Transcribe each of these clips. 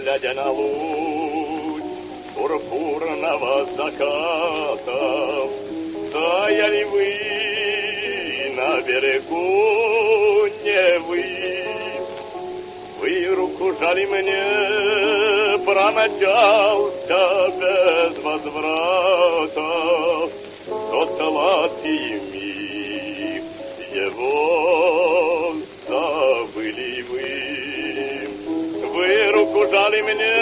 глядя на луч пурпурного заката, стояли вы на берегу Невы. Вы руку жали мне, промчался без возврата тот сладкий миг, его забыли вы. Вы руку жали мне,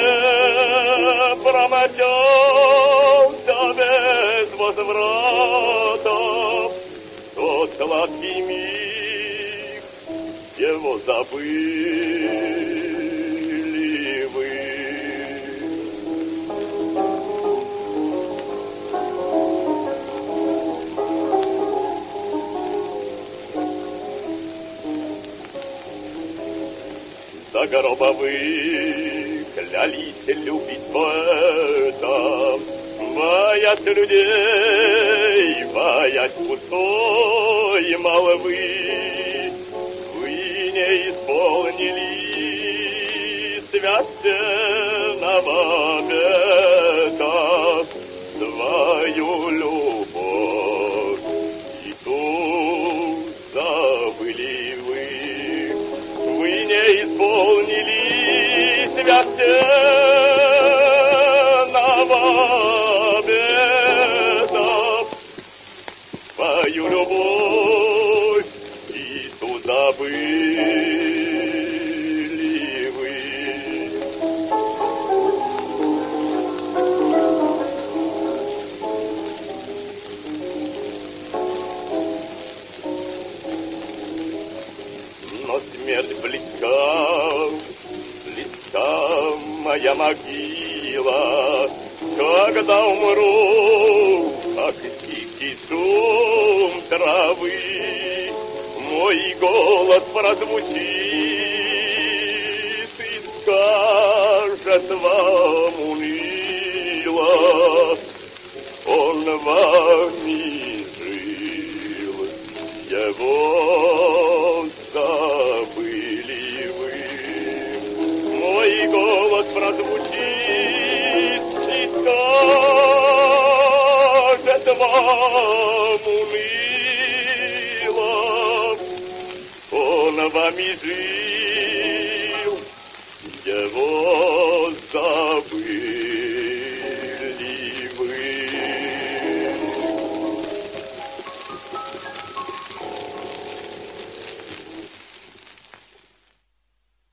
промчался без возврата тот сладкий миг, его забыли вы. До гроба вы клялись любить поэта, боясь людей, боясь пустой молвы. Вы не исполнили священного обета, свою любовь и ту забыли вы. Вы не исполнили священного обета, свою любовь и ту забыли вы. Но смерть близка, близка моя могила. Когда умру, как тихий шум травы, мой голос прозвучит и скажет вам уныло: он вами жил, его забыли вы. Мой голос прозвучит и скажет вам уныло: он вами жил, его